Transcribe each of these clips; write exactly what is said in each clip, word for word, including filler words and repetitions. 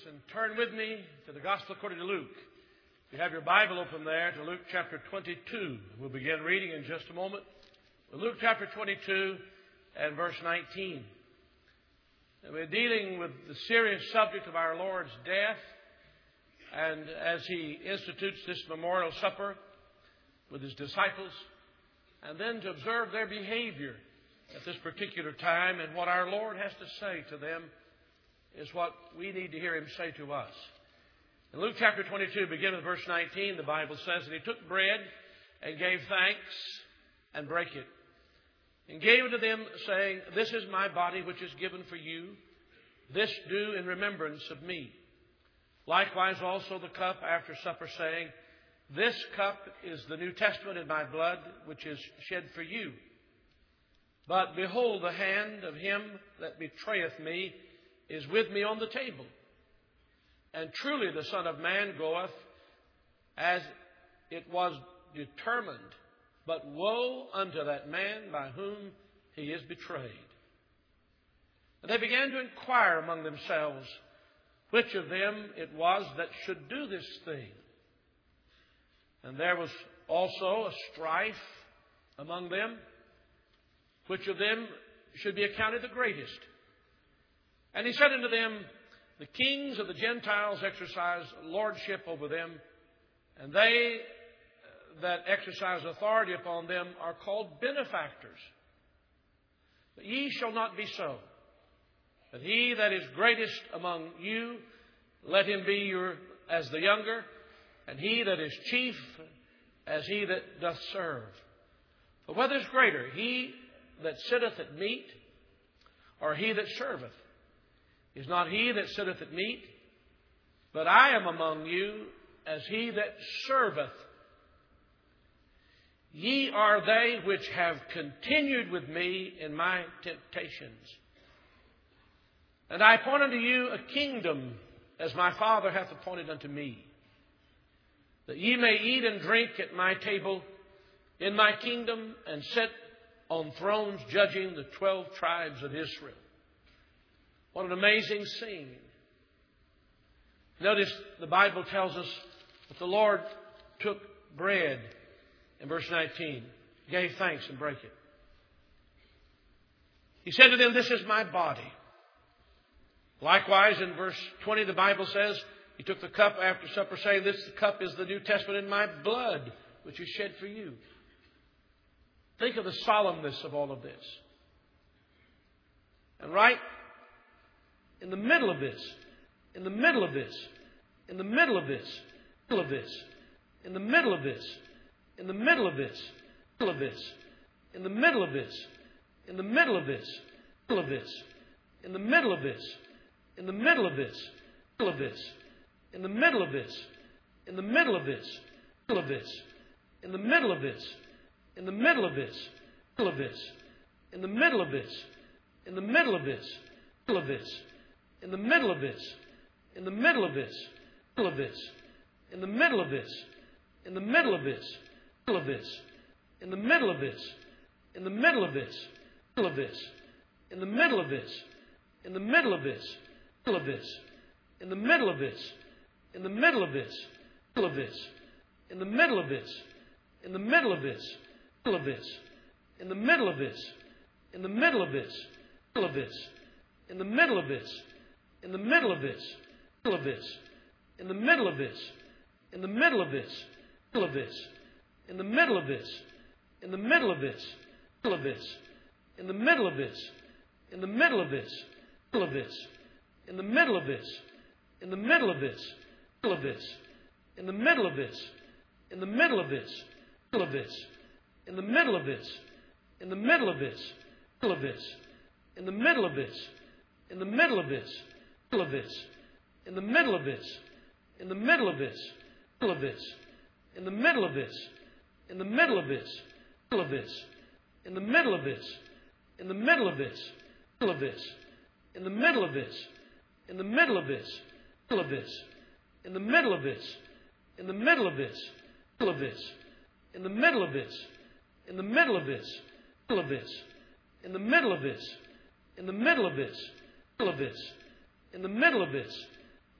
and turn with me to the Gospel according to Luke. If you have your Bible open there to Luke chapter twenty-two, we'll begin reading in just a moment. Luke chapter twenty-two and verse nineteen. And we're dealing with the serious subject of our Lord's death, and as He institutes this memorial supper with His disciples, and then to observe their behavior at this particular time, and what our Lord has to say to them is what we need to hear Him say to us. In Luke chapter twenty-two, beginning with verse nineteen, the Bible says, "And He took bread and gave thanks and brake it, and gave it to them, saying, This is my body which is given for you. This do in remembrance of me. Likewise also the cup after supper, saying, This cup is the New Testament in my blood, which is shed for you. But behold, the hand of him that betrayeth me is with me on the table. And truly the Son of Man goeth as it was determined. But woe unto that man by whom he is betrayed." And they began to inquire among themselves which of them it was that should do this thing. And there was also a strife among them, which of them should be accounted the greatest. And He said unto them, The kings of the Gentiles exercise lordship over them, and they that exercise authority upon them are called benefactors. But ye shall not be so. But he that is greatest among you, let him be your as the younger, and he that is chief as he that doth serve. For whether is greater, he that sitteth at meat, or he that serveth? Is not he that sitteth at meat? But I am among you as he that serveth. Ye are they which have continued with me in my temptations. And I appoint unto you a kingdom, as my Father hath appointed unto me, that ye may eat and drink at my table in my kingdom, and sit on thrones judging the twelve tribes of Israel. What an amazing scene. Notice the Bible tells us that the Lord took bread in verse nineteen, gave thanks and brake it. He said to them, This is my body. Likewise, in verse twenty, the Bible says, He took the cup after supper, saying, This cup is the New Testament in my blood, which is shed for you. Think of the solemnness of all of this. And right in the middle of this, in the middle of this, in the middle of this, middle of this, in the middle of this, in the middle of this, middle of this, in the middle of this, in the middle of this, middle of this, in the middle of this, in the middle of this, middle of this, in the middle of this, in the middle of this, middle of this, in the middle of this, in the middle of this, middle of this, in the middle of this, in the middle of this, middle of this, in the middle of this, in the middle of this, middle of this, in the middle of this, in the middle of this, middle of this, in the middle of this, in the middle of this, middle of this, in the middle of this, in the middle of this, middle of this, in the middle of this, in the middle of this, middle of this, in the middle of this, in the middle of this, middle of this, in the middle of this, in the middle of this, middle of this, in the middle of this, in the middle of this, middle of this, in the middle of this, in the middle of this, middle of this, in the middle of this, in the middle of this, middle of this, in the middle of this, in the middle of this, middle of this, in the middle of this, in the middle of this, middle of this, in the middle of this, in the middle of this, middle of this, in the middle of this, in the middle of this, middle of this, in the middle of this, in the middle of this, middle of this, in the middle of this, in the middle of this, middle of this, in the middle of this, in the middle of this, middle of this, in the middle of this, in the middle of this, middle of this, in the middle of this, in the middle of this, middle of this, in the middle of this, in the middle of this, middle of this, in the middle of this, in the middle of this, middle of this, in the middle of this, in the middle of this, middle of this, in the middle of this,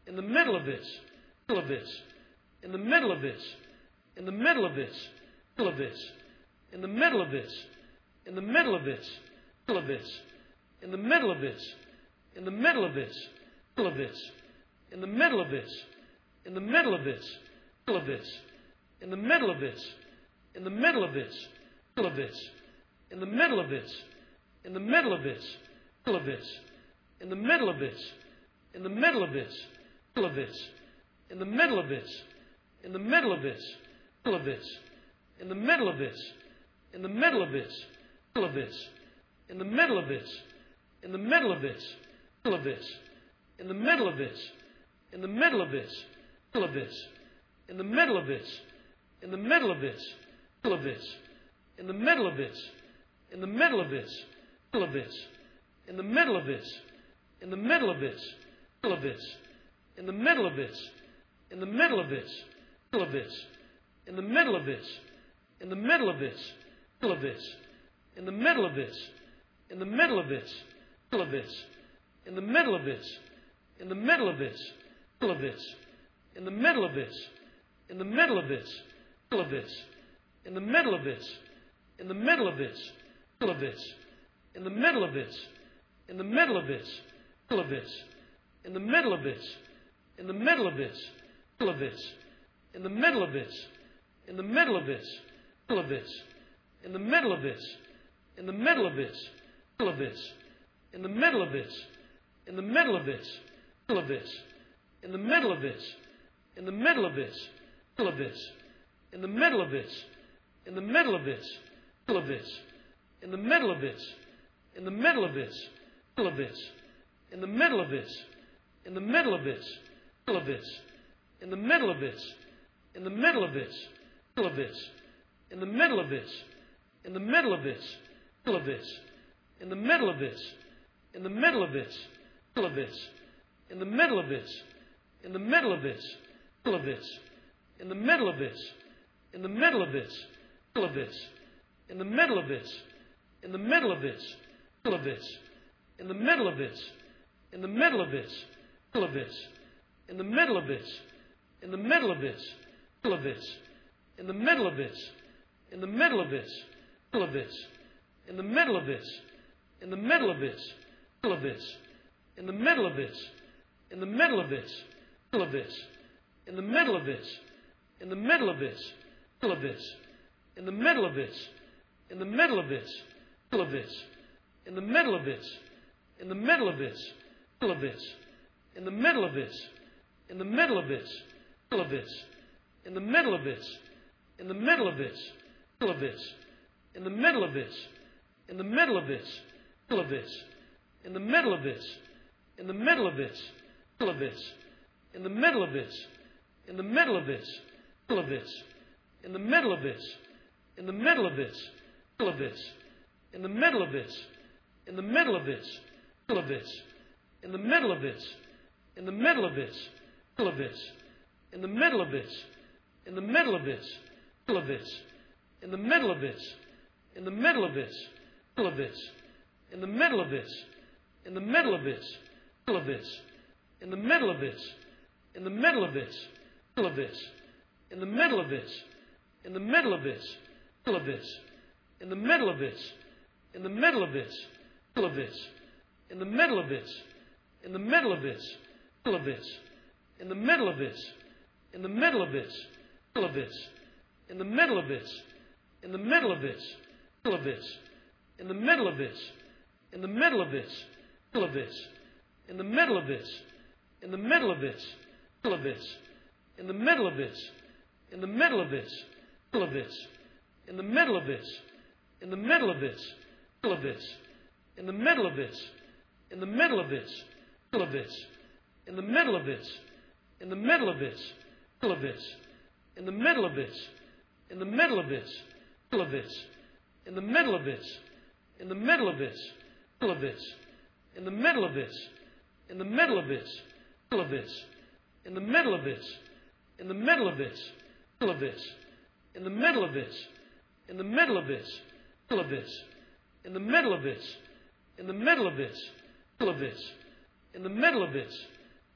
in the middle of this, middle of this, in the middle of this, in the middle of this, middle of this, in the middle of this, in the middle of this, middle of this, in the middle of this, in the middle of this, middle of this, in the middle of this, in the middle of this, middle of this, in the middle of this, in the middle of this, middle of this, in the middle of this, in the middle of this, middle of this, in the middle of this, in the middle of this, middle of this, in the middle of this, in the middle of this, middle of this, in the middle of this, in the middle of this, middle of this, in the middle of this, in the middle of this, middle of this, in the middle of this, in the middle of this, middle of this, in the middle of this, in the middle of this, middle of this, in the middle of this, in the middle of this, middle of this, in the middle of this, in the middle of this, middle of this, in the middle of this, in the middle of this, middle of this, in the middle of this, in the middle of this, middle of this, in the middle of this, in the middle of this, middle of this, in the middle of this, in the middle of this, middle of this, in the middle of this, in the middle of this, middle of this, in the middle of this, in the middle of this, middle of this, in the middle of this, in the middle of this, middle of this, in the middle of this, in the middle of this, middle of this, in the middle of this, in the middle of this, middle of this, in the middle of this, in the middle of this, middle of this, in the middle of this, in the middle of this, middle of this, in the middle of this, in the middle of this, middle of this, in the middle of this, in the middle of this, middle of this, in the middle of this, in the middle of this, middle of this, in the middle of this, in the middle of this, middle of this, in the middle of this, in the middle of this, middle of this, in the middle of this, in the middle of this, middle of this, in the middle of this, in the middle of this, middle of this, in the middle of this, in the middle of this, middle of this, in the middle of this, in the middle of this, middle of this, in the middle of this, in the middle of this, middle of this, in the middle of this, in the middle of this, middle of this, in the middle of this, in the middle of this, middle of this, in the middle of this, in the middle of this, middle of this, in the middle of this, in the middle of this, middle of this, in the middle of this, in the middle of this, middle of this, in the middle of this, in the middle of this, middle of this, in the middle of this, in the middle of this, middle of this, in the middle of this, in the middle of this, middle of this, in the middle of this, in the middle of this, middle of this, in the middle of this, in the middle of this, middle of this, in the middle of this, in the middle of this, middle of this, in the middle of this, in the middle of this, middle of this, in the middle of this, in the middle of this, middle of this, in the middle of this, in the middle of this, middle of this, in the middle of this, in the middle of this, middle of this, in the middle of this, in the middle of this, middle of this, in the middle of this, in the middle of this, middle of this, in the middle of this, in the middle of this, middle of this, in the middle of this, in the middle of this, middle of this, in the middle of this, in the middle of this, middle of this, in the middle of this, in the middle of this, middle of this, in the middle of this, in the middle of this, middle of this, in the middle of this, in the middle of this, middle of this, in the middle of this, in the middle of this, middle of this, in the middle of this, in the middle of this, middle of this, in the middle of this, in the middle of this, middle of this, in the middle of this, in the middle of this, middle of this, in the middle of this, in the middle of this, middle of this, in the middle of this, in the middle of this, middle of this, in the middle of this, in the middle of this, middle of this, in the middle of this, in the middle of this, middle of this, in the middle of this, in the middle of this, middle of this, in the middle of this, in the middle of this, middle of this, in the middle of this, in the middle of this, middle of this, in the middle of this, in the middle of this, middle of this, in the middle of this, in the middle of this, middle of this, in the middle of this, in the middle of this, middle of this, in the middle of this,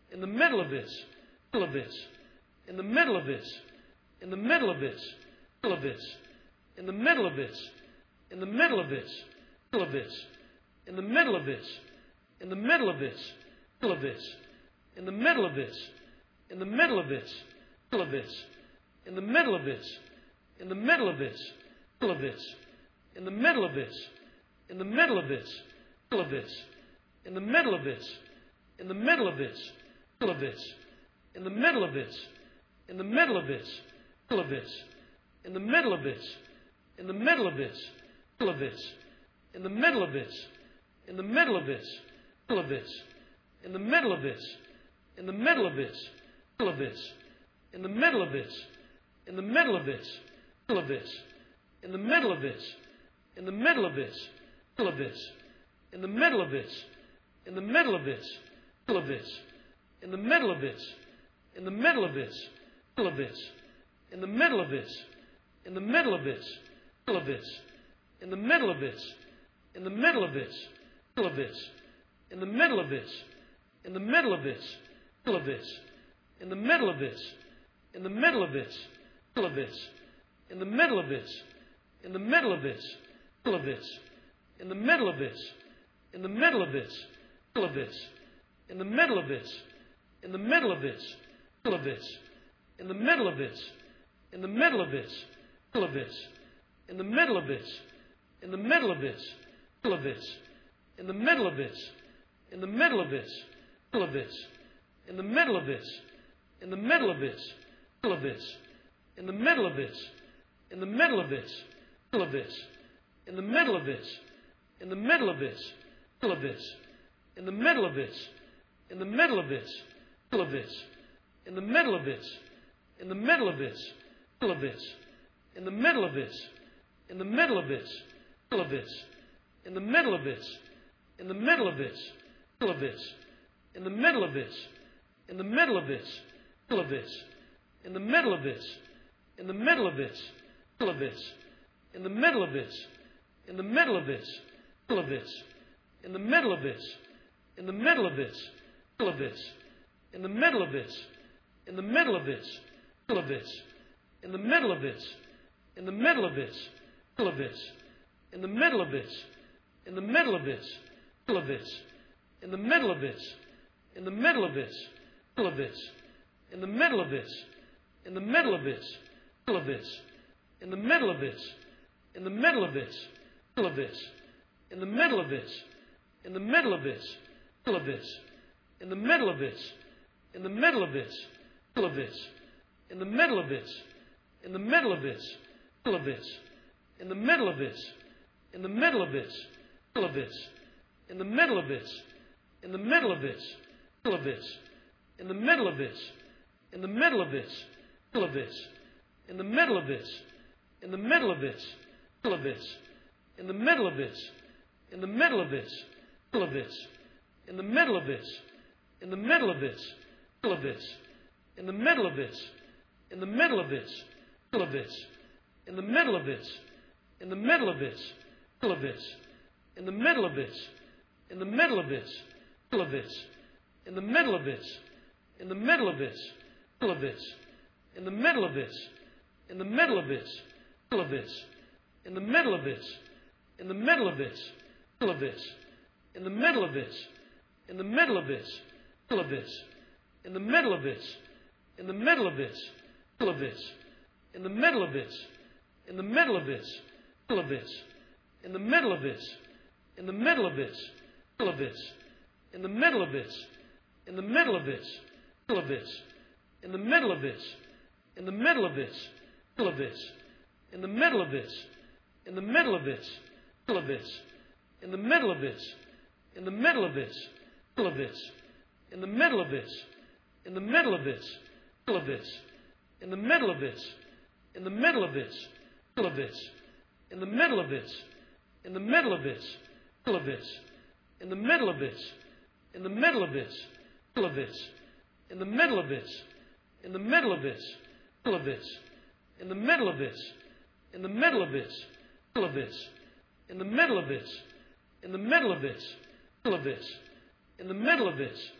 in the middle of this, middle of this, in the middle of this, in the middle of this, middle of this, in the middle of this, in the middle of this, middle of this, in the middle of this, in the middle of this, middle of this, in the middle of this, in the middle of this, middle of this, in the middle of this, in the middle of this, middle of this, in the middle of this, in the middle of this, middle of this, in the middle of this, in the middle of this, middle of this, in the middle of this, in the middle of this, middle of this, in the middle of this, in the middle of this, middle of this, in the middle of this, in the middle of this, middle of this, in the middle of this, in the middle of this, middle of this, in the middle of this, in the middle of this, middle of this, in the middle of this, in the middle of this, middle of this, in the middle of this, in the middle of this, middle of this, in the middle of this, in the middle of this, middle of this, in the middle of this, in the middle of this, middle of this, in the middle of this, in the middle of this, middle of this, in the middle of this, in the middle of this, middle of this, in the middle of this, in the middle of this, middle of this, in the middle of this, in the middle of this, middle of this, in the middle of this, in the middle of this, middle of this, in the middle of this, in the middle of this, middle of this, in the middle of this, in the middle of this, middle of this, in the middle of this, in the middle of this, middle of this, in the middle of this, in the middle of this, middle of this, in the middle of this, in the middle of this, middle of this, in the middle of this, in the middle of this, middle of this, in the middle of this, in the middle of this, middle of this, in the middle of this, in the middle of this, middle of this, in the middle of this, in the middle of this, middle of this, in the middle of this, in the middle of this, middle of this, in the middle of this, in the middle of this, middle of this, in the middle of this, in the middle of this, middle of this, in the middle of this, in the middle of this, middle of this, in the middle of this, in the middle of this, middle of this, in the middle of this, in the middle of this, middle of this, in the middle of this, in the middle of this, middle of this, in the middle of this, in the middle of this, middle of this, in the middle of this, in the middle of this, middle of this, in the middle of this, in the middle of this, middle of this, in the middle of this, in the middle of this, middle of this, in the middle of this, in the middle of this, middle of this, in the middle of this, in the middle of this, middle of this, in the middle of this, in the middle of this, middle of this, in the middle of this, in the middle of this, middle of this, in the middle of this, in the middle of this, middle of this, in the middle of this, in the middle of this, middle of this, in the middle of this, in the middle of this, middle of this, in the middle of this, in the middle of this, middle of this, in the middle of this, in the middle of this, middle of this, in the middle of this, in the middle of this, middle of this, in the middle of this, in the middle of this, middle of this, in the middle of this, in the middle of this, middle of this, in the middle of this, in the middle of this, middle of this, in the middle of this, in the middle of this, middle of this, in the middle of this, in the middle of this, middle of this, in the middle of this, in the middle of this, middle of this, in the middle of this, in the middle of this, middle of this, in the middle of this, in the middle of this, middle of this, in the middle of this, in the middle of this, middle of this, in the middle of this, in the middle of this, middle of this, in the middle of this, in the middle of this, middle of this, in the middle of this, in the middle of this, middle of this, in the middle of this, in the middle of this, middle of this, in the middle of this, in the middle of this, middle of this, in the middle of this, in the middle of this, middle of this, in the middle of this, in the middle of this, middle of this, in the middle of this, in the middle of this, middle of this, in the middle of this, in the middle of this, middle of this, in the middle of this, in the middle of this, middle of this, in the middle of this, in the middle of this, middle of this, in the middle of this, in the middle of this, middle of this, in the middle of this,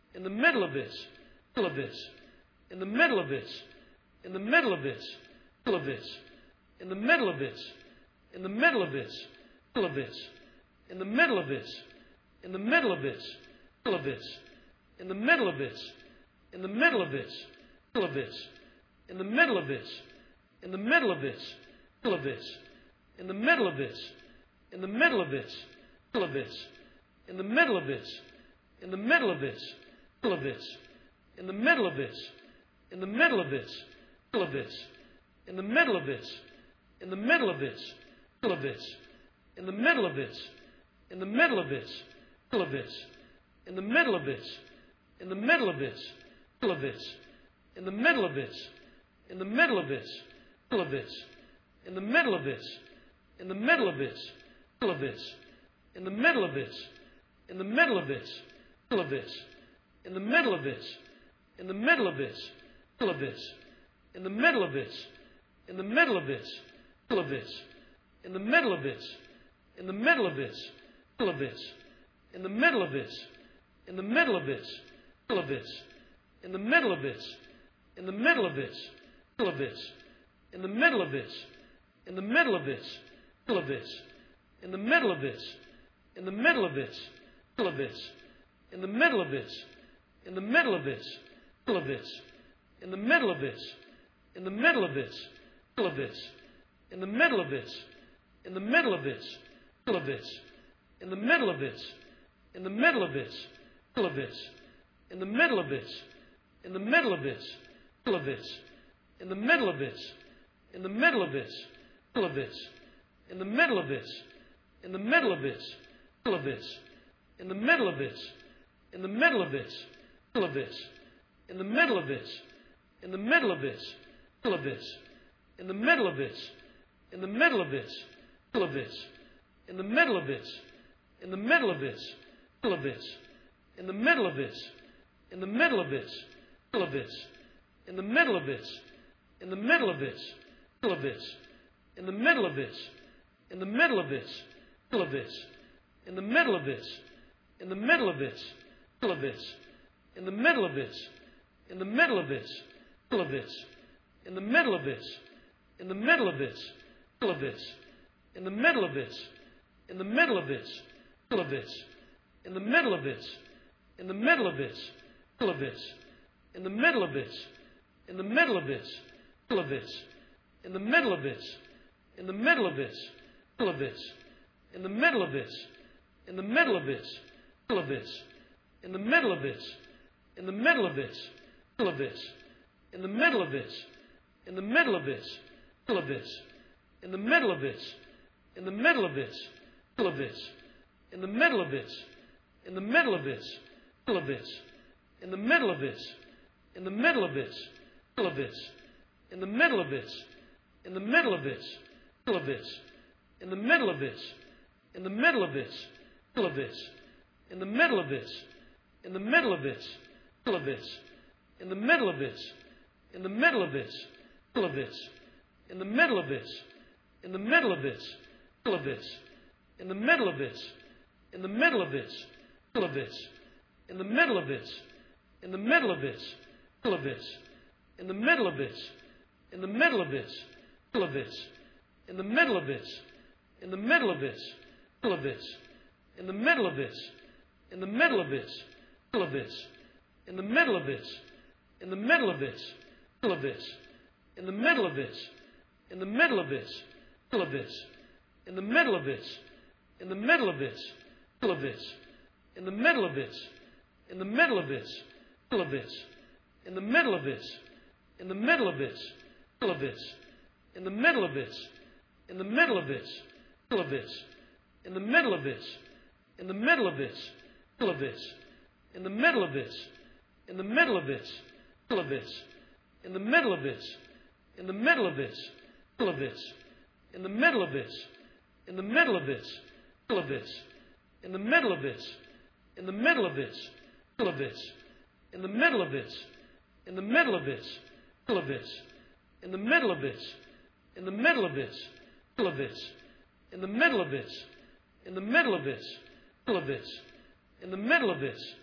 in the middle of this, middle of this, in the middle of this, in the middle of this, middle of this, in the middle of this, in the middle of this, middle of this, in the middle of this, in the middle of this, middle of this, in the middle of this, in the middle of this, middle of this, in the middle of this, in the middle of this, middle of this, in the middle of this, in the middle of this, middle of this, in the middle of this, in the middle of this, middle of this, in the middle of this, in the middle of this, middle of this, in the middle of this, in the middle of this, middle of this, in the middle of this, in the middle of this, middle of this, in the middle of this, in the middle of this, middle of this, in the middle of this, in the middle of this, middle of this, in the middle of this, in the middle of this, middle of this, in the middle of this, in the middle of this, middle of this, in the middle of this, in the middle of this, middle of this, in the middle of this, in the middle of this, middle of this, in the middle of this, in the middle of this, middle of this, in the middle of this, in the middle of this, middle of this, in the middle of this, in the middle of this, middle of this, in the middle of this, in the middle of this, middle of this, in the middle of this, in the middle of this, middle of this, in the middle of this, in the middle of this, middle of this, in the middle of this, in the middle of this, middle of this, in the middle of this, in the middle of this, middle of this, in the middle of this, in the middle of this, middle of this, in the middle of this, in the middle of this, middle of this, in the middle of this, in the middle of this, middle of this, in the middle of this, in the middle of this, middle of this, in the middle of this, in the middle of this, middle of this, in the middle of this, in the middle of this, middle of this, in the middle of this, in the middle of this, middle of this, in the middle of this, in the middle of this, middle of this, in the middle of this, in the middle of this, middle of this, in the middle of this, in the middle of this, middle of this, in the middle of this, in the middle of this, middle of this, in the middle of this, in the middle of this, middle of this, in the middle of this, in the middle of this, middle of this, in the middle of this, in the middle of this, middle of this, in the middle of this, in the middle of this, middle of this, in the middle of this, in the middle of this, middle of this, in the middle of this, in the middle of this, middle of this, in the middle of this, in the middle of this, middle of this, in the middle of this, in the middle of this, middle of this, in the middle of this, in the middle of this, middle of this, in the middle of this, in the middle of this, middle of this, in the middle of this, in the middle of this, middle of this, in the middle of this, in the middle of this, middle of this, in the middle of this, in the middle of this, middle of this, in the middle of this, in the middle of this, middle of this, in the middle of this, in the middle of this, middle of this, in the middle of this, in the middle of this, middle of this, in the middle of this, in the middle of this, middle of this, in the middle of this, in the middle of this, middle of this, in the middle of this, in the middle of this, middle of this, in the middle of this, in the middle of this, middle of this, in the middle of this, in the middle of this, middle of this, in the middle of this, in the middle of this, middle of this, in the middle of this, in the middle of this, middle of this, in the middle of this, in the middle of this, middle of this, in the middle of this, in the middle of this, middle of this, in the middle of this, in the middle of this, middle of this, in the middle of this, in the middle of this, middle of this, in the middle of this, in the middle of this, middle of this, in the middle of this, in the middle of this, middle of this, in the middle of this, in the middle of this, middle of this, in the middle of this, in the middle of this, middle of this, in the middle of this, in the middle of this, middle of this, in the middle of this, in the middle of this, middle of this, in the middle of this, in the middle of this, middle of this, in the middle of this, in the middle of this, middle of this, in the middle of this, in the middle of this, middle of this, in the middle of this, in the middle of this, middle of this, in the middle of this,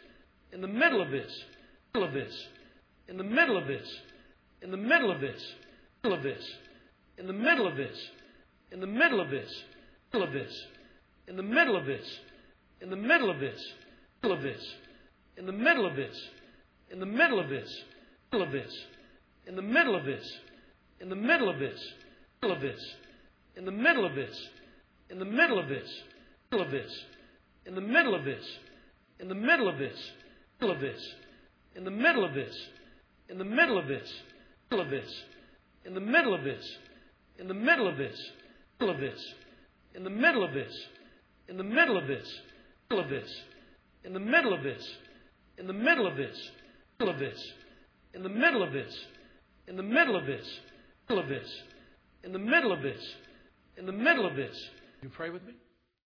in the middle of this, middle of this, in the middle of this, in the middle of this, middle of this, in the middle of this, in the middle of this, middle of this, in the middle of this, in the middle of this, middle of this, in the middle of this, in the middle of this, middle of this, in the middle of this, in the middle of this, middle of this, in the middle of this, in the middle of this, middle of this, in the middle of this, in the middle of this, middle of this, in the middle of this, in the middle of this, middle of this, in the middle of this, in the middle of this, middle of this, in the middle of this, in the middle of this, middle of this, in the middle of this, in the middle of this, middle of this, in the middle of this, in the middle of this, middle of this, in the middle of this, in the middle of this. You pray with me?